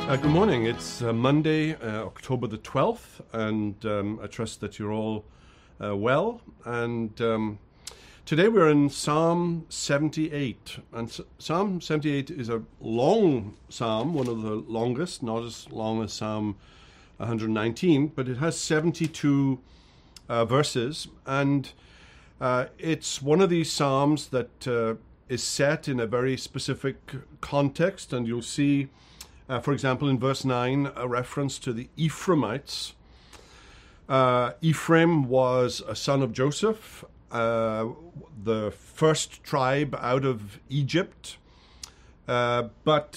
Good morning. It's Monday, October the 12th, and I trust that you're all well. And today we're in Psalm 78. And Psalm 78 is a long psalm, one of the longest, not as long as Psalm 119, but it has 72 verses. And it's one of these psalms that is set in a very specific context, and you'll see for example, in verse 9, a reference to the Ephraimites. Ephraim was a son of Joseph, the first tribe out of Egypt. And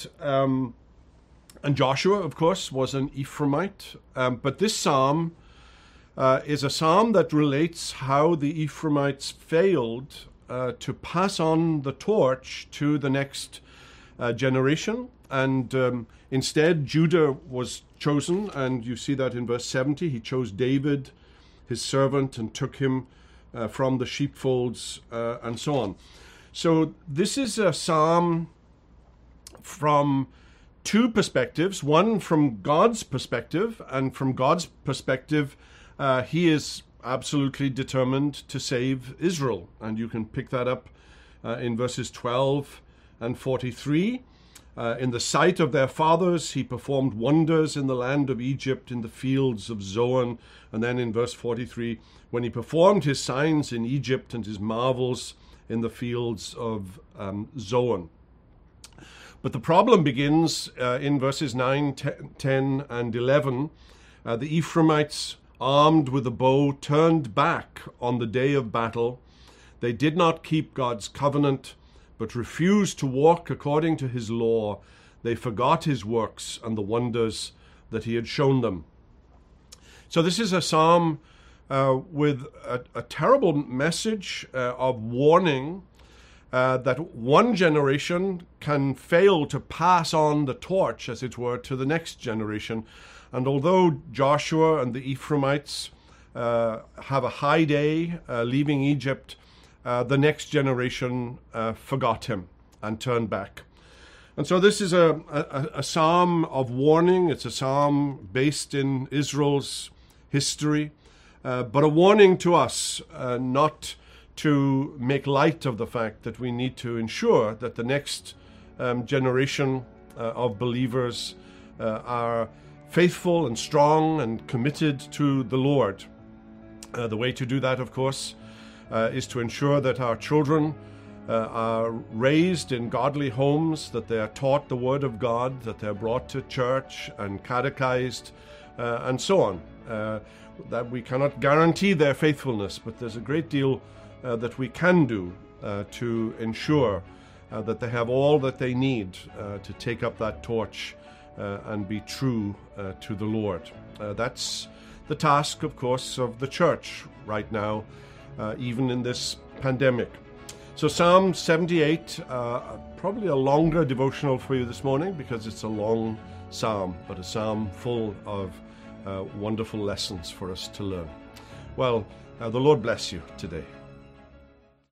Joshua, of course, was an Ephraimite. But this psalm is a psalm that relates how the Ephraimites failed to pass on the torch to the next generation. And instead, Judah was chosen, and you see that in verse 70. He chose David, his servant, and took him from the sheepfolds, and so on. So this is a psalm from two perspectives. One from God's perspective, and from God's perspective, he is absolutely determined to save Israel. And you can pick that up in verses 12 and 43. In the sight of their fathers, he performed wonders in the land of Egypt, in the fields of Zoan. And then in verse 43, when he performed his signs in Egypt and his marvels in the fields of Zoan. But the problem begins in verses 9, 10, and 11. The Ephraimites, armed with a bow, turned back on the day of battle. They did not keep God's covenant, but refused to walk according to his law. They forgot his works and the wonders that he had shown them. So this is a psalm with a terrible message of warning that one generation can fail to pass on the torch, as it were, to the next generation. And although Joshua and the Ephraimites have a high day leaving Egypt, the next generation forgot him and turned back. And so this is a psalm of warning. It's a psalm based in Israel's history, but a warning to us not to make light of the fact that we need to ensure that the next generation of believers are faithful and strong and committed to the Lord. The way to do that, of course, is to ensure that our children are raised in godly homes, that they are taught the Word of God, that they're brought to church and catechized, and so on. That we cannot guarantee their faithfulness, but there's a great deal that we can do to ensure that they have all that they need to take up that torch and be true to the Lord. That's the task, of course, of the church right now, even in this pandemic. So Psalm 78, probably a longer devotional for you this morning because it's a long psalm, but a psalm full of wonderful lessons for us to learn. Well, the Lord bless you today.